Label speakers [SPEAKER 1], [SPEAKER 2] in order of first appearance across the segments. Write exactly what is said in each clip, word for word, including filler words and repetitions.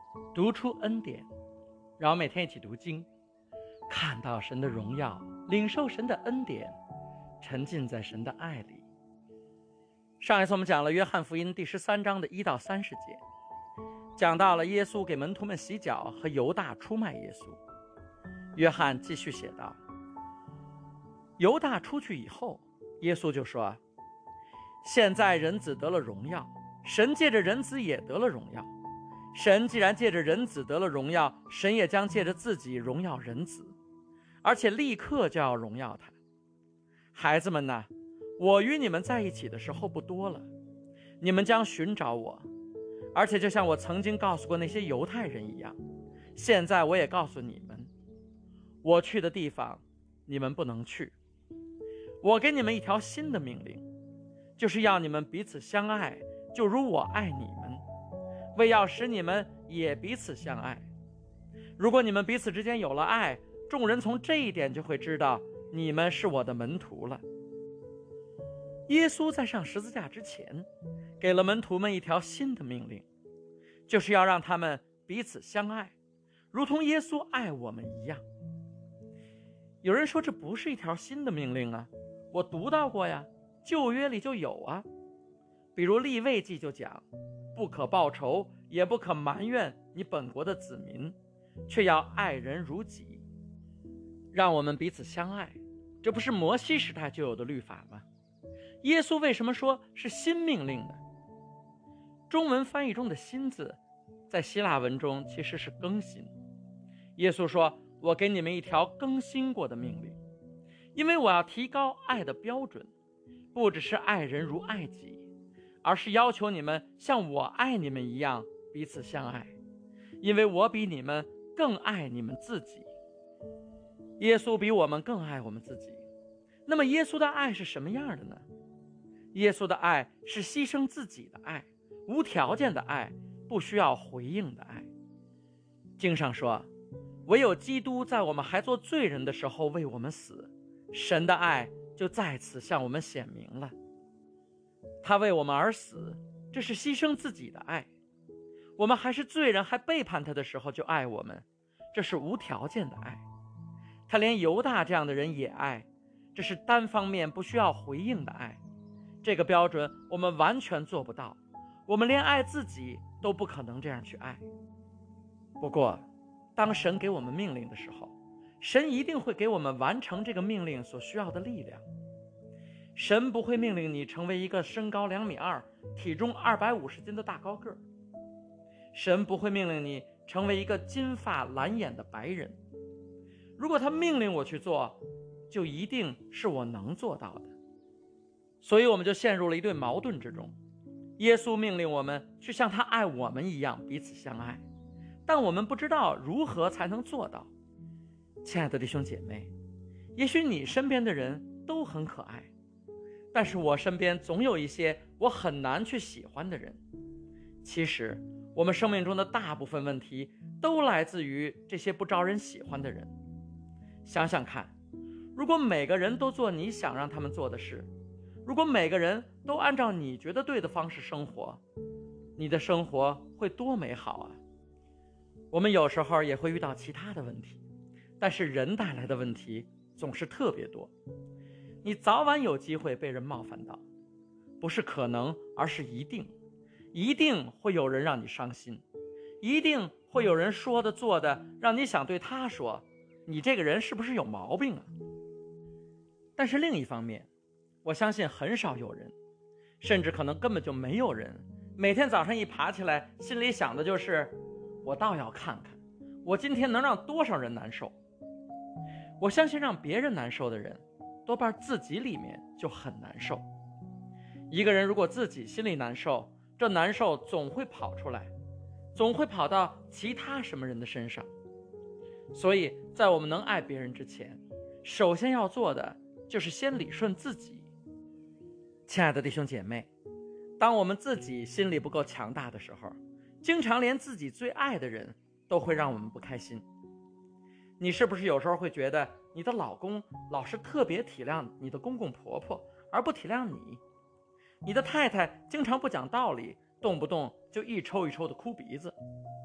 [SPEAKER 1] 读出恩典，让我每天一起读经，看到神的荣耀，领受神的恩典，沉浸在神的爱里。上一次我们讲了约翰福音第十三章的一到三十节，讲到了耶稣给门徒们洗脚和犹大出卖耶稣。约翰继续写道，犹大出去以后，耶稣就说，现在人子得了荣耀，神借着人子也得了荣耀。神既然借着人子得了荣耀，神也将借着自己荣耀人子，而且立刻就要荣耀他。孩子们哪，我与你们在一起的时候不多了，你们将寻找我，而且就像我曾经告诉过那些犹太人一样，现在我也告诉你们，我去的地方你们不能去。我给你们一条新的命令，就是要你们彼此相爱，就如我爱你们，为要使你们也彼此相爱。如果你们彼此之间有了爱，众人从这一点就会知道你们是我的门徒了。耶稣在上十字架之前，给了门徒们一条新的命令，就是要让他们彼此相爱，如同耶稣爱我们一样。有人说这不是一条新的命令啊，我读到过呀，旧约里就有啊。比如利未记就讲，不可报仇，也不可埋怨你本国的子民，却要爱人如己。让我们彼此相爱，这不是摩西时代就有的律法吗？耶稣为什么说是新命令呢？中文翻译中的新字，在希腊文中其实是更新。耶稣说，我给你们一条更新过的命令，因为我要提高爱的标准，不只是爱人如爱己，而是要求你们像我爱你们一样彼此相爱，因为我比你们更爱你们自己。耶稣比我们更爱我们自己。那么耶稣的爱是什么样的呢？耶稣的爱是牺牲自己的爱，无条件的爱，不需要回应的爱。经上说，唯有基督在我们还做罪人的时候为我们死，神的爱就在此向我们显明了。他为我们而死，这是牺牲自己的爱。我们还是罪人，还背叛他的时候就爱我们，这是无条件的爱。他连犹大这样的人也爱，这是单方面不需要回应的爱。这个标准我们完全做不到，我们连爱自己都不可能这样去爱。不过当神给我们命令的时候，神一定会给我们完成这个命令所需要的力量。神不会命令你成为一个身高两米二、体重二百五十斤的大高个儿。神不会命令你成为一个金发蓝眼的白人。如果他命令我去做，就一定是我能做到的。所以我们就陷入了一对矛盾之中。耶稣命令我们去像他爱我们一样彼此相爱，但我们不知道如何才能做到。亲爱的弟兄姐妹，也许你身边的人都很可爱，但是我身边总有一些我很难去喜欢的人。其实我们生命中的大部分问题都来自于这些不招人喜欢的人。想想看，如果每个人都做你想让他们做的事，如果每个人都按照你觉得对的方式生活，你的生活会多美好啊！我们有时候也会遇到其他的问题，但是人带来的问题总是特别多。你早晚有机会被人冒犯到，不是可能，而是一定。一定会有人让你伤心，一定会有人说的做的让你想对他说，你这个人是不是有毛病啊？但是另一方面，我相信很少有人，甚至可能根本就没有人，每天早上一爬起来心里想的就是我倒要看看我今天能让多少人难受。我相信让别人难受的人多半自己里面就很难受。一个人如果自己心里难受，这难受总会跑出来，总会跑到其他什么人的身上。所以在我们能爱别人之前，首先要做的就是先理顺自己。亲爱的弟兄姐妹，当我们自己心里不够强大的时候，经常连自己最爱的人都会让我们不开心。你是不是有时候会觉得你的老公老是特别体谅你的公公婆婆，而不体谅你？你的太太经常不讲道理，动不动就一抽一抽的哭鼻子。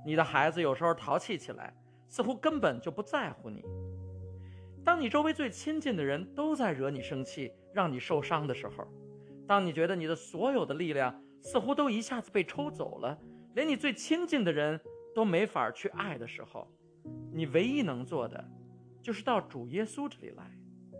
[SPEAKER 1] 你的孩子有时候淘气起来，似乎根本就不在乎你。当你周围最亲近的人都在惹你生气，让你受伤的时候，当你觉得你的所有的力量似乎都一下子被抽走了，连你最亲近的人都没法去爱的时候，你唯一能做的就是到主耶稣这里来，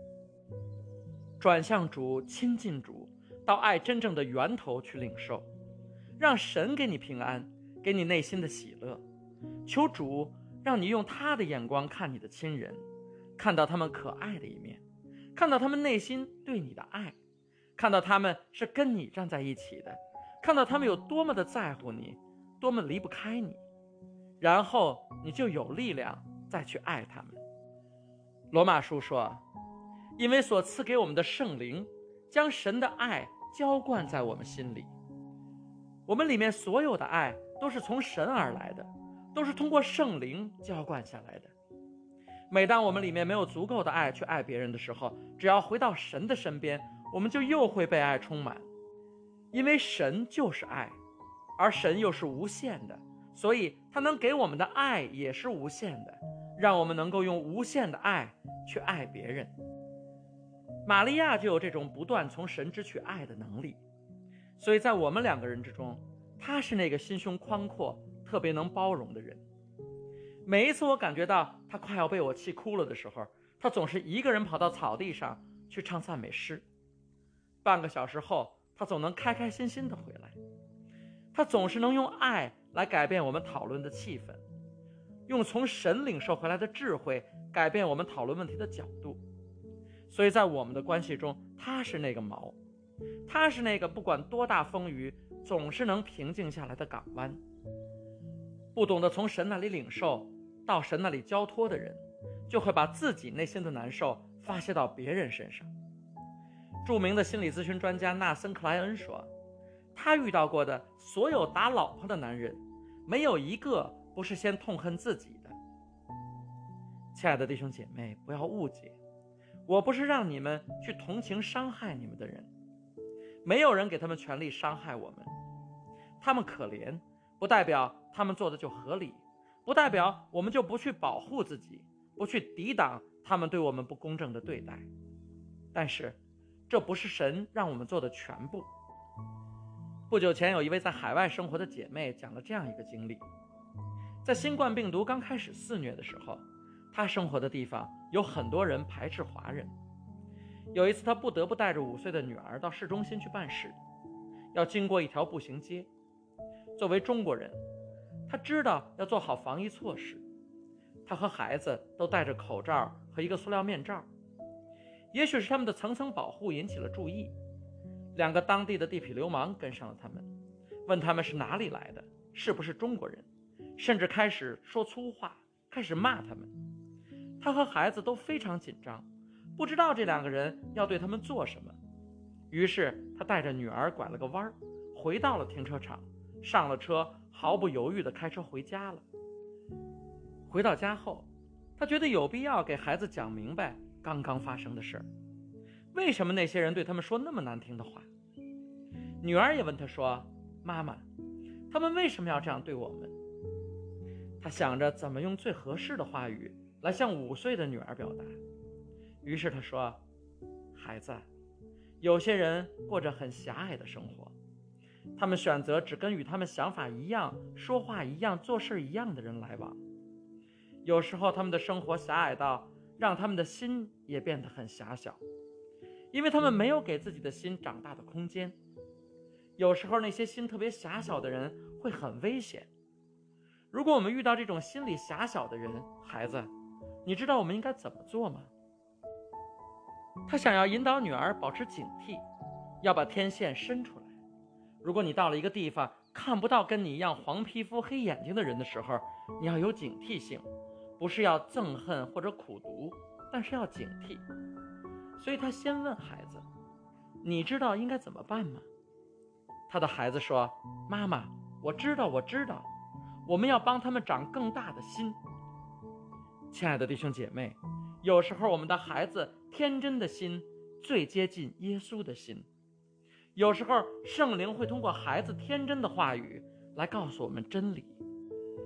[SPEAKER 1] 转向主，亲近主，到爱真正的源头去领受，让神给你平安，给你内心的喜乐。求主让你用他的眼光看你的亲人，看到他们可爱的一面，看到他们内心对你的爱，看到他们是跟你站在一起的，看到他们有多么的在乎你，多么离不开你，然后你就有力量再去爱他们。罗马书说，因为所赐给我们的圣灵将神的爱浇灌在我们心里，我们里面所有的爱都是从神而来的，都是通过圣灵浇灌下来的。每当我们里面没有足够的爱去爱别人的时候，只要回到神的身边，我们就又会被爱充满。因为神就是爱，而神又是无限的，所以他能给我们的爱也是无限的，让我们能够用无限的爱去爱别人。玛利亚就有这种不断从神支取爱的能力，所以在我们两个人之中，她是那个心胸宽阔、特别能包容的人。每一次我感觉到她快要被我气哭了的时候，她总是一个人跑到草地上去唱赞美诗。半个小时后，她总能开开心心地回来。她总是能用爱来改变我们讨论的气氛，用从神领受回来的智慧改变我们讨论问题的角度。所以在我们的关系中，他是那个锚，他是那个不管多大风雨总是能平静下来的港湾。不懂得从神那里领受到神那里交托的人，就会把自己内心的难受发泄到别人身上。著名的心理咨询专家纳森·克莱恩说，他遇到过的所有打老婆的男人，没有一个不是先痛恨自己的。亲爱的弟兄姐妹，不要误解，我不是让你们去同情伤害你们的人，没有人给他们权利伤害我们。他们可怜，不代表他们做的就合理，不代表我们就不去保护自己，不去抵挡他们对我们不公正的对待。但是这不是神让我们做的全部。不久前有一位在海外生活的姐妹讲了这样一个经历，在新冠病毒刚开始肆虐的时候，她生活的地方有很多人排斥华人。有一次她不得不带着五岁的女儿到市中心去办事，要经过一条步行街。作为中国人，她知道要做好防疫措施，她和孩子都戴着口罩和一个塑料面罩。也许是他们的层层保护引起了注意，两个当地的地痞流氓跟上了他们，问他们是哪里来的，是不是中国人，甚至开始说粗话，开始骂他们。他和孩子都非常紧张，不知道这两个人要对他们做什么。于是他带着女儿拐了个弯，回到了停车场，上了车，毫不犹豫地开车回家了。回到家后，他觉得有必要给孩子讲明白刚刚发生的事儿，为什么那些人对他们说那么难听的话。女儿也问他说，妈妈，他们为什么要这样对我们？他想着怎么用最合适的话语来向五岁的女儿表达。于是他说，孩子，有些人过着很狭隘的生活，他们选择只跟与他们想法一样、说话一样、做事一样的人来往。有时候他们的生活狭隘到让他们的心也变得很狭小，因为他们没有给自己的心长大的空间。有时候那些心特别狭小的人会很危险。如果我们遇到这种心理狭小的人，孩子，你知道我们应该怎么做吗？他想要引导女儿保持警惕，要把天线伸出来。如果你到了一个地方看不到跟你一样黄皮肤黑眼睛的人的时候，你要有警惕性，不是要憎恨或者苦毒，但是要警惕。所以他先问孩子，你知道应该怎么办吗？他的孩子说，妈妈，我知道我知道，我们要帮他们长更大的心。亲爱的弟兄姐妹，有时候我们的孩子天真的心最接近耶稣的心。有时候圣灵会通过孩子天真的话语来告诉我们真理。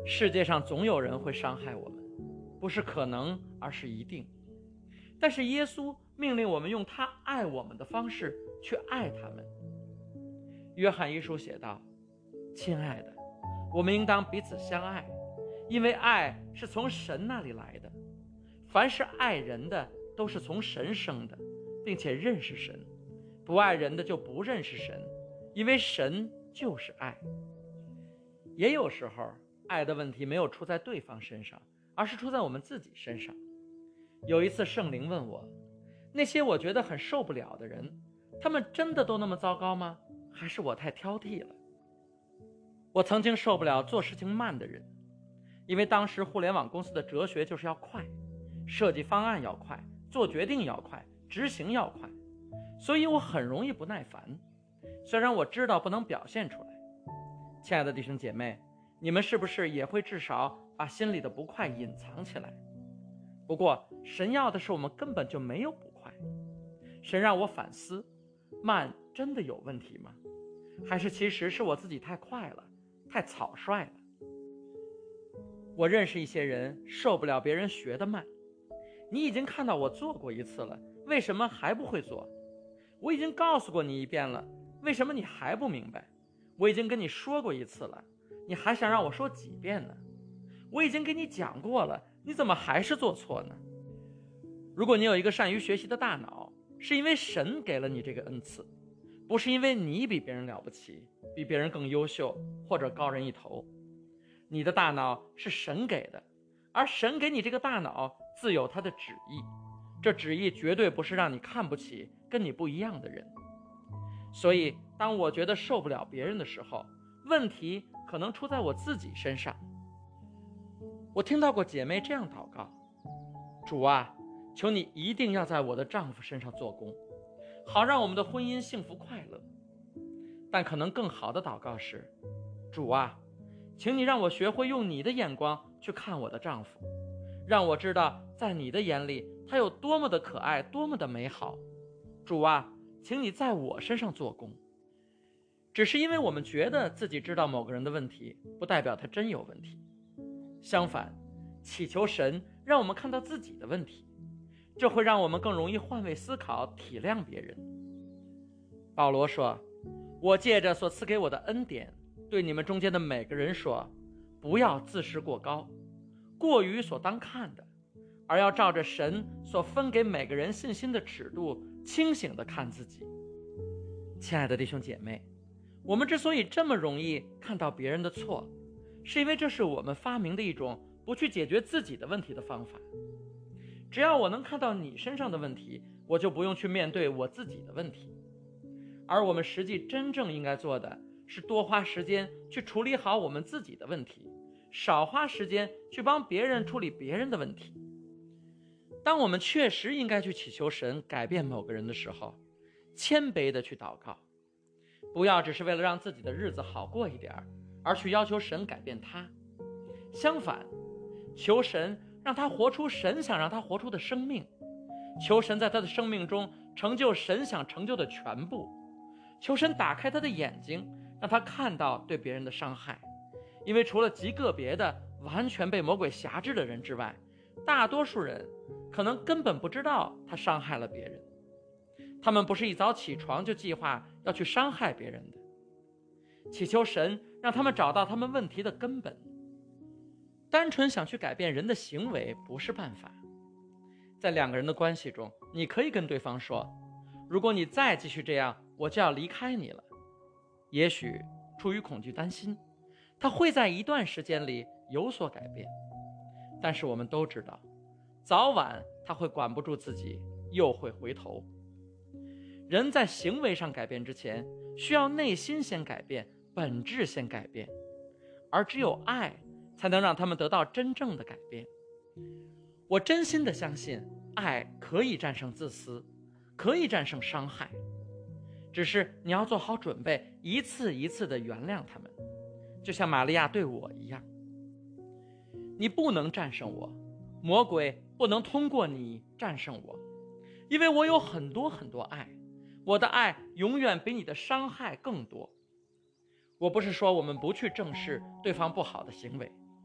[SPEAKER 1] 世界上总有人会伤害我们，不是可能，而是一定。但是耶稣命令我们用他爱我们的方式去爱他们。约翰一书写道：亲爱的，我们应当彼此相爱，因为爱是从神那里来的。凡是爱人的，都是从神生的，并且认识神。不爱人的就不认识神，因为神就是爱。也有时候，爱的问题没有出在对方身上，而是出在我们自己身上。有一次圣灵问我，那些我觉得很受不了的人，他们真的都那么糟糕吗？还是我太挑剔了？我曾经受不了做事情慢的人，因为当时互联网公司的哲学就是要快，设计方案要快，做决定要快，执行要快，所以我很容易不耐烦，虽然我知道不能表现出来。亲爱的弟兄姐妹，你们是不是也会至少把心里的不快隐藏起来？不过神要的是我们根本就没有不快。神让我反思，慢真的有问题吗？还是其实是我自己太快了，太草率了？我认识一些人受不了别人学得慢。你已经看到我做过一次了，为什么还不会做？我已经告诉过你一遍了，为什么你还不明白？我已经跟你说过一次了，你还想让我说几遍呢？我已经给你讲过了，你怎么还是做错呢？如果你有一个善于学习的大脑，是因为神给了你这个恩赐，不是因为你比别人了不起，比别人更优秀，或者高人一头。你的大脑是神给的，而神给你这个大脑自有他的旨意，这旨意绝对不是让你看不起跟你不一样的人。所以当我觉得受不了别人的时候，问题可能出在我自己身上。我听到过姐妹这样祷告：主啊，求你一定要在我的丈夫身上做工，好让我们的婚姻幸福快乐。但可能更好的祷告是：主啊，请你让我学会用你的眼光去看我的丈夫，让我知道在你的眼里他有多么的可爱，多么的美好。主啊，请你在我身上做工。只是因为我们觉得自己知道某个人的问题，不代表他真有问题。相反，祈求神让我们看到自己的问题，这会让我们更容易换位思考，体谅别人。保罗说：我借着所赐给我的恩典，对你们中间的每个人说，不要自视过高，过于所当看的，而要照着神所分给每个人信心的尺度，清醒地看自己。亲爱的弟兄姐妹，我们之所以这么容易看到别人的错，是因为这是我们发明的一种不去解决自己的问题的方法。只要我能看到你身上的问题，我就不用去面对我自己的问题。而我们实际真正应该做的是多花时间去处理好我们自己的问题，少花时间去帮别人处理别人的问题。当我们确实应该去祈求神改变某个人的时候，谦卑地去祷告，不要只是为了让自己的日子好过一点，而去要求神改变他。相反，求神让他活出神想让他活出的生命，求神在他的生命中成就神想成就的全部，求神打开他的眼睛，让他看到对别人的伤害。因为除了极个别的完全被魔鬼辖制的人之外，大多数人可能根本不知道他伤害了别人，他们不是一早起床就计划要去伤害别人的。祈求神让他们找到他们问题的根本。单纯想去改变人的行为不是办法。在两个人的关系中，你可以跟对方说，如果你再继续这样，我就要离开你了。也许出于恐惧担心，他会在一段时间里有所改变，但是我们都知道，早晚他会管不住自己，又会回头。人在行为上改变之前，需要内心先改变，本质先改变，而只有爱才能让他们得到真正的改变。我真心的相信，爱可以战胜自私，可以战胜伤害，只是你要做好准备，一次一次的原谅他们，就像玛利亚对我一样。你不能战胜我，魔鬼不能通过你战胜我，因为我有很多很多爱，我的爱永远比你的伤害更多。我不是说我们不去正视对方不好的行为，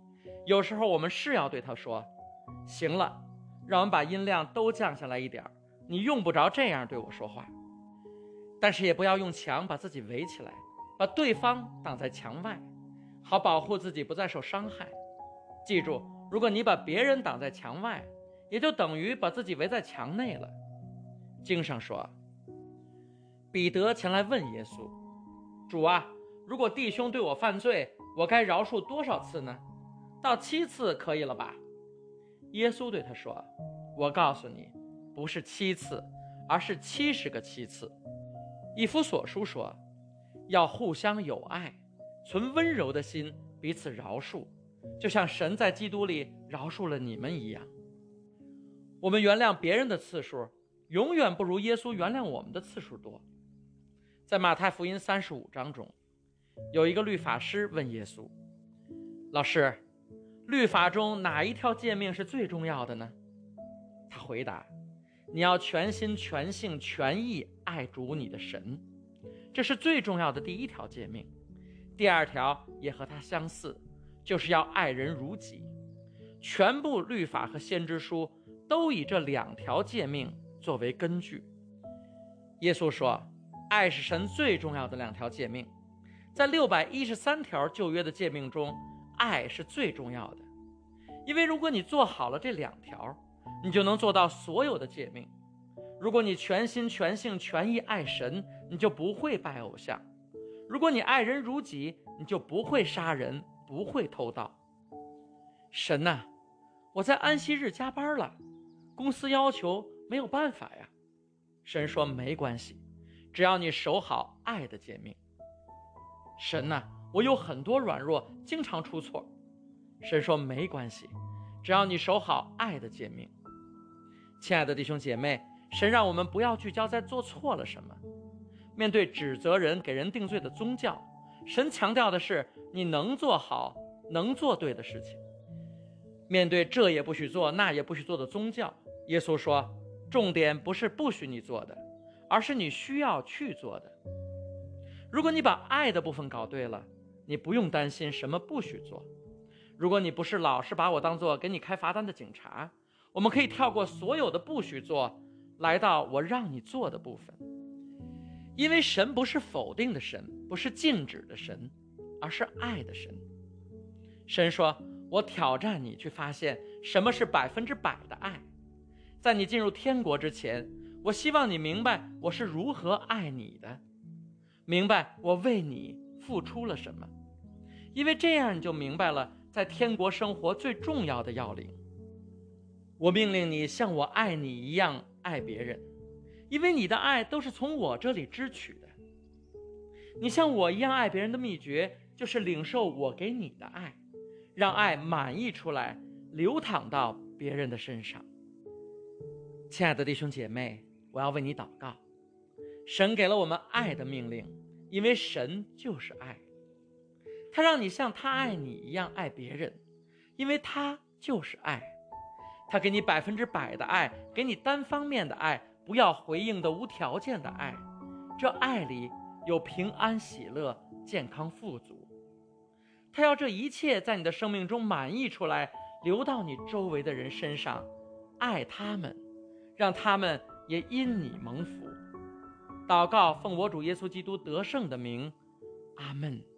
[SPEAKER 1] 有时候我们是要对他说，行了，让我们把音量都降下来一点，你用不着这样对我说话。但是也不要用墙把自己围起来，把对方挡在墙外，好保护自己不再受伤害。记住，如果你把别人挡在墙外，也就等于把自己围在墙内了。经上说，彼得前来问耶稣，主啊，如果弟兄对我犯罪，我该饶恕多少次呢？到七次可以了吧？耶稣对他说，我告诉你，不是七次，而是七十个七次。以弗所书说，要互相友爱，存温柔的心，彼此饶恕，就像神在基督里饶恕了你们一样。我们原谅别人的次数永远不如耶稣原谅我们的次数多。在马太福音三十五章中，有一个律法师问耶稣，老师，律法中哪一条诫命是最重要的呢？他回答，你要全心全性全意爱主你的神，这是最重要的第一条诫命。第二条也和它相似，就是要爱人如己。全部律法和先知书都以这两条诫命作为根据。耶稣说，爱是神最重要的两条诫命。在六百一十三条旧约的诫命中，爱是最重要的。因为如果你做好了这两条，你就能做到所有的诫命。如果你全心全性全意爱神，你就不会拜偶像。如果你爱人如己，你就不会杀人，不会偷盗。神呐、啊，我在安息日加班了，公司要求没有办法呀。神说没关系，只要你守好爱的诫命。神呐、啊，我有很多软弱，经常出错。神说没关系，只要你守好爱的诫命。亲爱的弟兄姐妹，神让我们不要聚焦在做错了什么。面对指责人给人定罪的宗教，神强调的是你能做好能做对的事情。面对这也不许做那也不许做的宗教，耶稣说，重点不是不许你做的，而是你需要去做的。如果你把爱的部分搞对了，你不用担心什么不许做。如果你不是老是把我当作给你开罚单的警察，我们可以跳过所有的不许做，来到我让你做的部分。因为神不是否定的神，不是禁止的神，而是爱的神。神说，我挑战你去发现什么是百分之百的爱。在你进入天国之前，我希望你明白我是如何爱你的，明白我为你付出了什么。因为这样你就明白了在天国生活最重要的要领。我命令你像我爱你一样爱别人，因为你的爱都是从我这里支取的。你像我一样爱别人的秘诀，就是领受我给你的爱，让爱满溢出来，流淌到别人的身上。亲爱的弟兄姐妹，我要为你祷告。神给了我们爱的命令，因为神就是爱。他让你像他爱你一样爱别人，因为他就是爱。他给你百分之百的爱，给你单方面的爱，不要回应的无条件的爱。这爱里有平安喜乐，健康富足。他要这一切在你的生命中满溢出来，流到你周围的人身上，爱他们，让他们也因你蒙福。祷告奉我主耶稣基督得胜的名，阿们。